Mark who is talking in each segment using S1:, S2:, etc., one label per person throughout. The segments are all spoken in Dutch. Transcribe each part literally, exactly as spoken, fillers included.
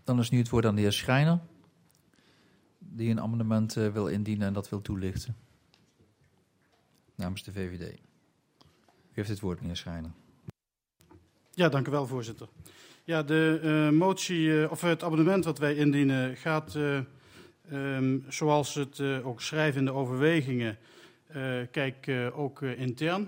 S1: Dan is nu het woord aan de heer Schrijner, die een amendement uh, wil indienen en dat wil toelichten. Namens de V V D. U heeft het woord, meneer Schrijner.
S2: Ja, dank u wel, voorzitter. Ja, de uh, motie, uh, of het amendement wat wij indienen gaat, uh, um, zoals het uh, ook schrijft in de overwegingen, uh, kijk uh, ook uh, intern.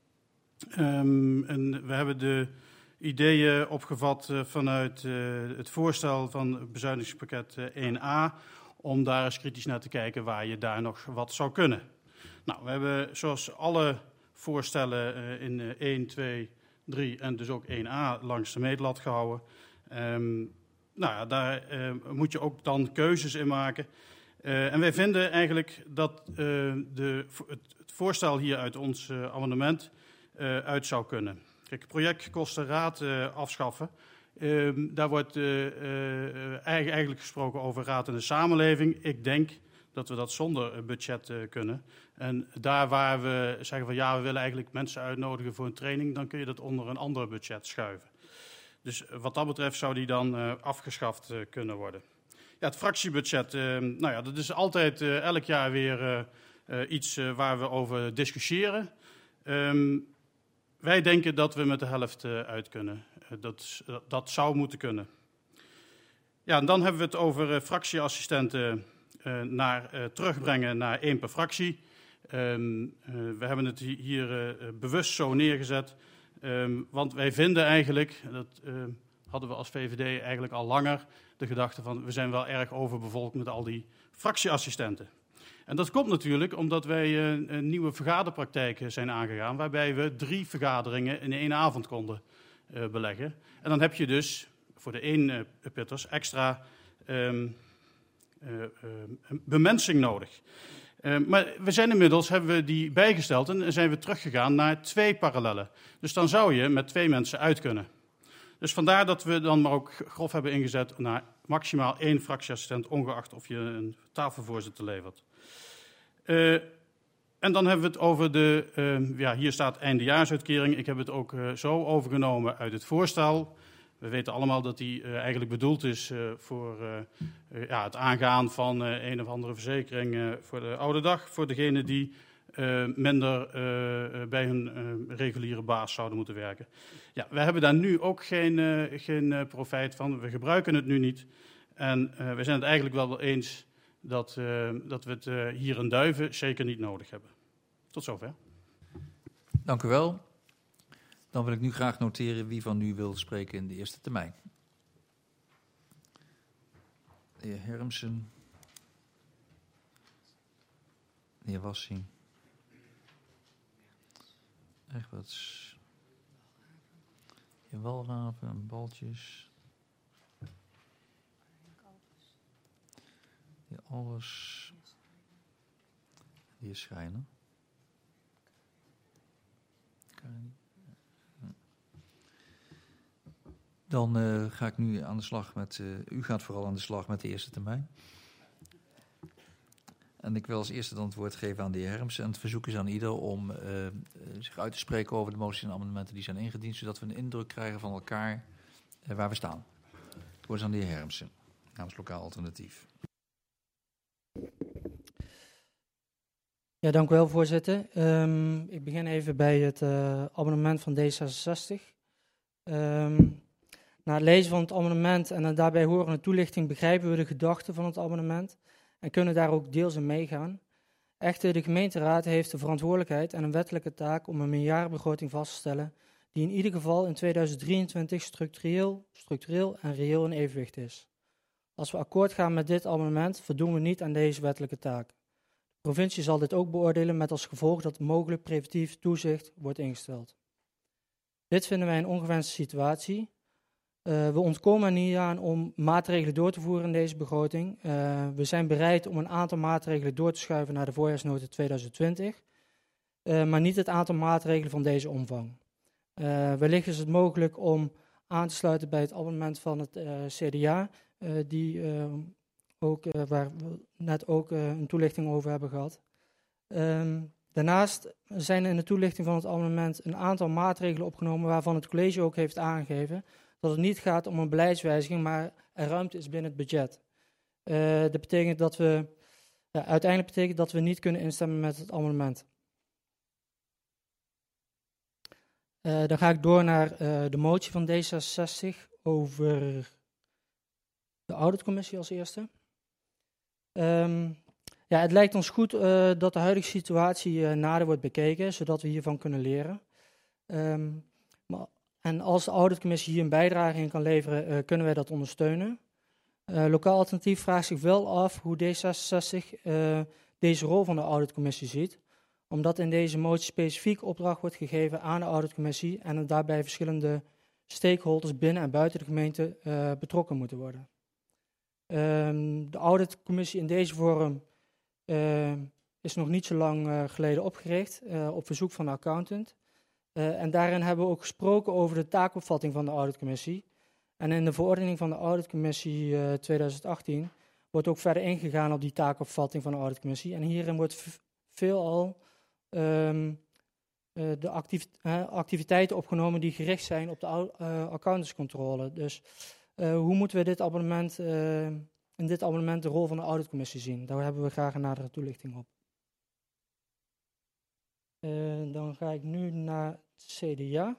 S2: Um, en we hebben de ideeën opgevat uh, vanuit uh, het voorstel van het bezuinigingspakket uh, één a, om daar eens kritisch naar te kijken waar je daar nog wat zou kunnen. Nou, we hebben zoals alle voorstellen uh, in uh, één, twee, drie en dus ook één a langs de meetlat gehouden. Um, nou ja, daar uh, moet je ook dan keuzes in maken. Uh, en wij vinden eigenlijk dat uh, de, het, het voorstel hier uit ons uh, amendement uh, uit zou kunnen. Kijk, projectkostenraad uh, afschaffen. Uh, daar wordt uh, uh, eigenlijk gesproken over raad en de samenleving. Ik denk dat we dat zonder budget uh, kunnen. En daar waar we zeggen van ja, we willen eigenlijk mensen uitnodigen voor een training, dan kun je dat onder een ander budget schuiven. Dus wat dat betreft zou die dan uh, afgeschaft uh, kunnen worden. Ja, het fractiebudget, uh, nou ja, dat is altijd uh, elk jaar weer uh, uh, iets uh, waar we over discussiëren. Um, wij denken dat we met de helft uh, uit kunnen. Uh, dat, uh, dat zou moeten kunnen. Ja, en dan hebben we het over uh, fractieassistenten uh, naar, uh, terugbrengen naar één per fractie. Um, uh, we hebben het hier uh, bewust zo neergezet. Um, want wij vinden eigenlijk, dat uh, hadden we als V V D eigenlijk al langer, de gedachte van we zijn wel erg overbevolkt met al die fractieassistenten. En dat komt natuurlijk omdat wij uh, een nieuwe vergaderpraktijk zijn aangegaan, waarbij we drie vergaderingen in één avond konden uh, beleggen. En dan heb je dus voor de één uh, pitters extra um, uh, uh, bemensing nodig. Uh, maar we zijn inmiddels, hebben we die bijgesteld en zijn we teruggegaan naar twee parallellen. Dus dan zou je met twee mensen uit kunnen. Dus vandaar dat we dan maar ook grof hebben ingezet naar maximaal één fractieassistent, ongeacht of je een tafelvoorzitter levert. Uh, en dan hebben we het over de, uh, ja, hier staat eindejaarsuitkering. Ik heb het ook uh, zo overgenomen uit het voorstel. We weten allemaal dat die uh, eigenlijk bedoeld is uh, voor uh, uh, ja, het aangaan van uh, een of andere verzekering uh, voor de oude dag. Voor degenen die uh, minder uh, bij hun uh, reguliere baas zouden moeten werken. Ja, we hebben daar nu ook geen, uh, geen uh, profijt van. We gebruiken het nu niet. En uh, we zijn het eigenlijk wel wel eens dat, uh, dat we het uh, hier in Duiven zeker niet nodig hebben. Tot zover.
S1: Dank u wel. Dan wil ik nu graag noteren wie van u wil spreken in de eerste termijn. De heer Hermsen. De heer Wassing. Egberts. De heer Walraven en Baltjes. De heer Albers. De heer Schrijner. Karin. Dan uh, ga ik nu aan de slag met, uh, u gaat vooral aan de slag met de eerste termijn. En ik wil als eerste dan het woord geven aan de heer Hermsen. En het verzoek is aan ieder om uh, uh, zich uit te spreken over de moties en amendementen die zijn ingediend, zodat we een indruk krijgen van elkaar uh, waar we staan. Het woord is aan de heer Hermsen, namens Lokaal Alternatief.
S3: Ja, dank u wel, voorzitter. Um, ik begin even bij het uh, amendement van D zesenzestig. Um, Na het lezen van het amendement en een daarbij horende toelichting begrijpen we de gedachte van het amendement en kunnen daar ook deels in meegaan. Echter, de gemeenteraad heeft de verantwoordelijkheid en een wettelijke taak om een meerjarenbegroting vast te stellen die in ieder geval in tweeduizend drieëntwintig structureel, structureel en reëel in evenwicht is. Als we akkoord gaan met dit amendement, voldoen we niet aan deze wettelijke taak. De provincie zal dit ook beoordelen met als gevolg dat mogelijk preventief toezicht wordt ingesteld. Dit vinden wij een ongewenste situatie. Uh, we ontkomen er niet aan om maatregelen door te voeren in deze begroting. Uh, we zijn bereid om een aantal maatregelen door te schuiven naar de voorjaarsnota tweeduizend twintig, uh, maar niet het aantal maatregelen van deze omvang. Uh, wellicht is het mogelijk om aan te sluiten bij het amendement van het uh, C D A, uh, die, uh, ook, uh, waar we net ook uh, een toelichting over hebben gehad. Um, daarnaast zijn in de toelichting van het amendement een aantal maatregelen opgenomen waarvan het college ook heeft aangegeven dat het niet gaat om een beleidswijziging, maar er ruimte is binnen het budget. Uh, dat betekent dat we, ja, uiteindelijk betekent dat we niet kunnen instemmen met het amendement. Uh, dan ga ik door naar uh, de motie van D zesenzestig over de auditcommissie als eerste. Um, ja, het lijkt ons goed uh, dat de huidige situatie uh, nader wordt bekeken, zodat we hiervan kunnen leren. Um, maar, en als de auditcommissie hier een bijdrage in kan leveren, uh, kunnen wij dat ondersteunen. Uh, Lokaal Alternatief vraagt zich wel af hoe D zesenzestig uh, deze rol van de auditcommissie ziet, omdat in deze motie specifiek opdracht wordt gegeven aan de auditcommissie en er daarbij verschillende stakeholders binnen en buiten de gemeente uh, betrokken moeten worden. Um, de auditcommissie in deze vorm uh, is nog niet zo lang uh, geleden opgericht, uh, op verzoek van de accountant. Uh, en daarin hebben we ook gesproken over de taakopvatting van de auditcommissie. En in de verordening van de auditcommissie uh, twintig achttien wordt ook verder ingegaan op die taakopvatting van de auditcommissie. En hierin wordt v- veelal um, uh, de actief, uh, activiteiten opgenomen die gericht zijn op de uh, accountantscontrole. Dus uh, hoe moeten we dit abonnement, uh, in dit abonnement de rol van de auditcommissie zien? Daar hebben we graag een nadere toelichting op. Uh, dan ga ik nu naar het C D A.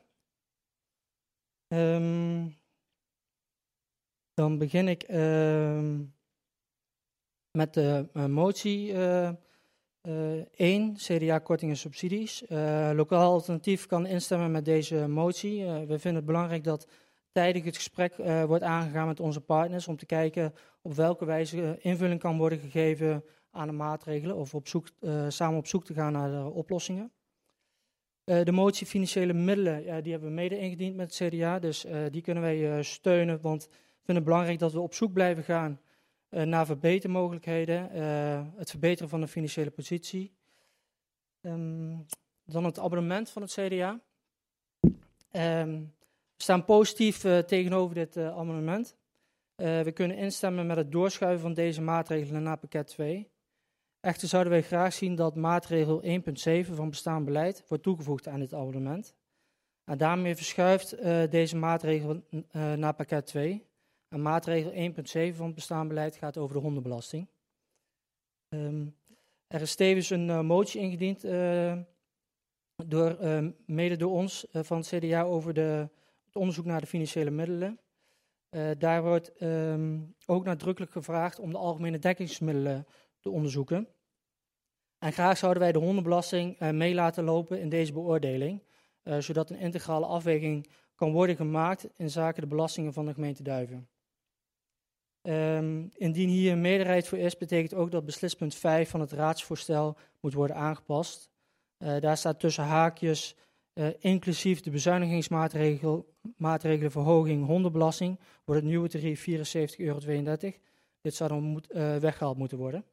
S3: Um, dan begin ik uh, met de uh, motie uh, uh, één, C D A-korting en subsidies. Uh, Lokaal Alternatief kan instemmen met deze motie. Uh, we vinden het belangrijk dat tijdig het gesprek uh, wordt aangegaan met onze partners om te kijken op welke wijze invulling kan worden gegeven aan de maatregelen of op zoek, uh, samen op zoek te gaan naar de oplossingen. Uh, de motie financiële middelen, uh, die hebben we mede ingediend met het C D A, dus uh, die kunnen wij uh, steunen, want we vinden het belangrijk dat we op zoek blijven gaan uh, naar verbetermogelijkheden, uh, het verbeteren van de financiële positie. Um, dan het abonnement van het C D A. Um, we staan positief uh, tegenover dit uh, amendement. Uh, we kunnen instemmen met het doorschuiven van deze maatregelen naar pakket twee. Echter zouden wij graag zien dat maatregel één punt zeven van bestaand beleid wordt toegevoegd aan dit abonnement. En daarmee verschuift uh, deze maatregel uh, naar pakket twee. En maatregel één punt zeven van het bestaand beleid gaat over de hondenbelasting. Um, er is tevens een uh, motie ingediend, uh, door, uh, mede door ons uh, van het C D A over de, het onderzoek naar de financiële middelen. Uh, daar wordt um, ook nadrukkelijk gevraagd om de algemene dekkingsmiddelen te onderzoeken. En graag zouden wij de hondenbelasting uh, mee laten lopen in deze beoordeling, uh, zodat een integrale afweging kan worden gemaakt in zaken de belastingen van de gemeente Duiven. Um, indien hier een meerderheid voor is, betekent ook dat beslispunt vijf van het raadsvoorstel moet worden aangepast. Uh, daar staat tussen haakjes, uh, inclusief de bezuinigingsmaatregelen verhoging hondenbelasting, wordt het nieuwe tarief vierenzeventig euro tweeëndertig. Dit zou dan moet, uh, weggehaald moeten worden.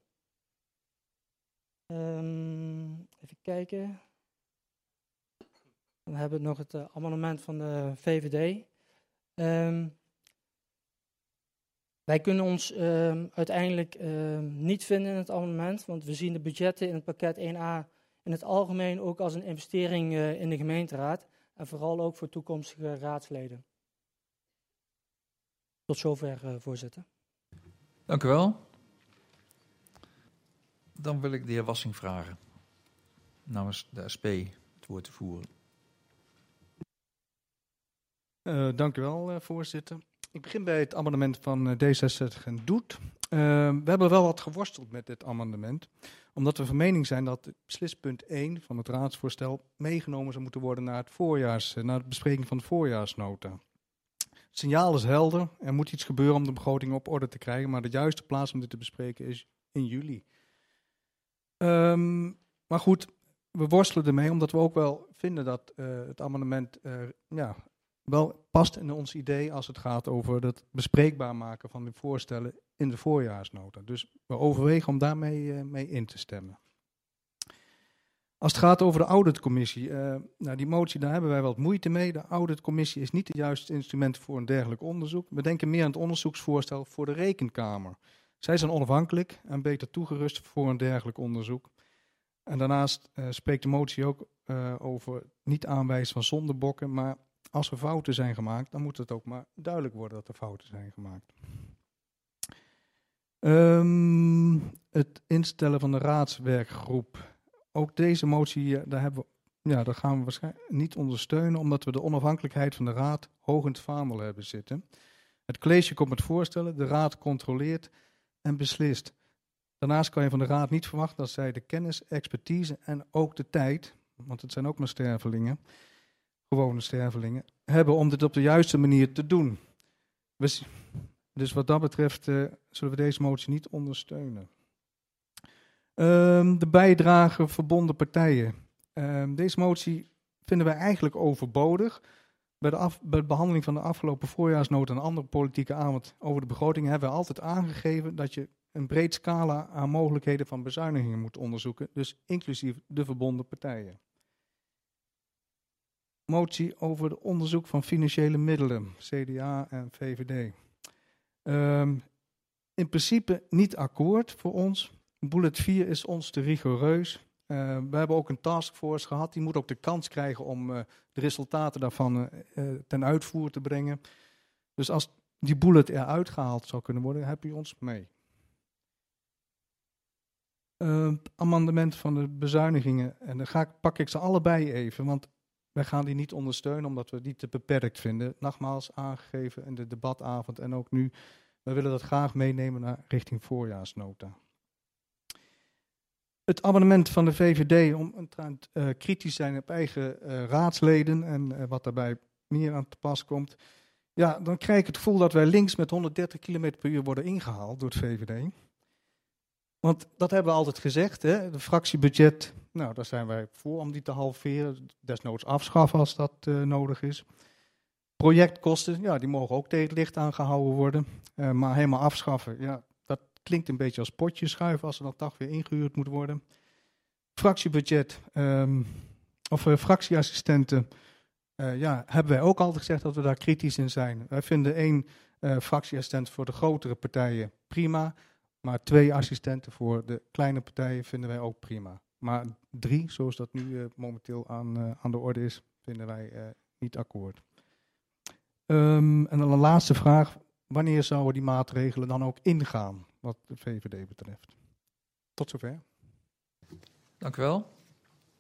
S3: Um, even kijken. Dan hebben we nog het uh, amendement van de V V D. Um, wij kunnen ons um, uiteindelijk um, niet vinden in het amendement, want we zien de budgetten in het pakket één A in het algemeen ook als een investering uh, in de gemeenteraad en vooral ook voor toekomstige raadsleden. Tot zover, uh, voorzitter.
S1: Dank u wel. Dan wil ik de heer Wassing vragen namens de S P het woord te voeren.
S4: Uh, dank u wel, uh, voorzitter. Ik begin bij het amendement van uh, D zesenzestig en Doet. Uh, we hebben wel wat geworsteld met dit amendement, omdat we van mening zijn dat beslispunt één van het raadsvoorstel meegenomen zou moeten worden naar, het voorjaars, uh, naar de bespreking van de voorjaarsnota. Het signaal is helder, er moet iets gebeuren om de begroting op orde te krijgen, maar de juiste plaats om dit te bespreken is in juli. Um, maar goed, we worstelen ermee omdat we ook wel vinden dat uh, het amendement uh, ja, wel past in ons idee als het gaat over het bespreekbaar maken van de voorstellen in de voorjaarsnota. Dus we overwegen om daarmee uh, mee in te stemmen. Als het gaat over de auditcommissie, uh, nou die motie, daar hebben wij wat moeite mee. De auditcommissie is niet het juiste instrument voor een dergelijk onderzoek. We denken meer aan het onderzoeksvoorstel voor de Rekenkamer. Zij zijn onafhankelijk en beter toegerust voor een dergelijk onderzoek. En daarnaast uh, spreekt de motie ook uh, over niet aanwijzen van zondebokken, maar als er fouten zijn gemaakt, dan moet het ook maar duidelijk worden dat er fouten zijn gemaakt. Um, het instellen van de raadswerkgroep. Ook deze motie, daar, hebben we, ja, daar gaan we waarschijnlijk niet ondersteunen, omdat we de onafhankelijkheid van de raad hoog in het vaandel hebben zitten. Het college komt met voorstellen, de raad controleert en beslist. Daarnaast kan je van de raad niet verwachten dat zij de kennis, expertise en ook de tijd, want het zijn ook maar stervelingen, gewone stervelingen, hebben om dit op de juiste manier te doen. We, dus wat dat betreft uh, zullen we deze motie niet ondersteunen. Um, de bijdrage verbonden partijen. Um, deze motie vinden wij eigenlijk overbodig. Bij de, af, bij de behandeling van de afgelopen voorjaarsnota en andere politieke avond over de begroting hebben we altijd aangegeven dat je een breed scala aan mogelijkheden van bezuinigingen moet onderzoeken, dus inclusief de verbonden partijen. Motie over het onderzoek van financiële middelen, C D A en V V D. Um, in principe niet akkoord voor ons. Bullet vier is ons te rigoureus. Uh, we hebben ook een taskforce gehad. Die moet ook de kans krijgen om uh, de resultaten daarvan uh, uh, ten uitvoer te brengen. Dus als die bullet eruit gehaald zou kunnen worden, heb je ons mee. Uh, amendement van de bezuinigingen. En dan ga ik, pak ik ze allebei even, want wij gaan die niet ondersteunen omdat we die te beperkt vinden. Nogmaals aangegeven in de debatavond en ook nu. We willen dat graag meenemen naar richting voorjaarsnota. Het amendement van de V V D om uh, kritisch te zijn op eigen uh, raadsleden en uh, wat daarbij meer aan te pas komt. Ja, dan krijg ik het gevoel dat wij links met honderddertig kilometer per uur worden ingehaald door het V V D. Want dat hebben we altijd gezegd, hè? De fractiebudget, nou daar zijn wij voor om die te halveren, desnoods afschaffen als dat uh, nodig is. Projectkosten, ja die mogen ook tegen het licht aangehouden worden, uh, maar helemaal afschaffen, ja dat klinkt een beetje als potje schuiven als er dan toch weer ingehuurd moet worden. Fractiebudget, um, of uh, fractieassistenten, uh, ja hebben wij ook altijd gezegd dat we daar kritisch in zijn. Wij vinden één uh, fractieassistent voor de grotere partijen prima. Maar twee assistenten voor de kleine partijen vinden wij ook prima. Maar drie, zoals dat nu uh, momenteel aan, uh, aan de orde is, vinden wij uh, niet akkoord. Um, en dan een laatste vraag. Wanneer zouden die maatregelen dan ook ingaan, wat de V V D betreft? Tot zover.
S1: Dank u wel.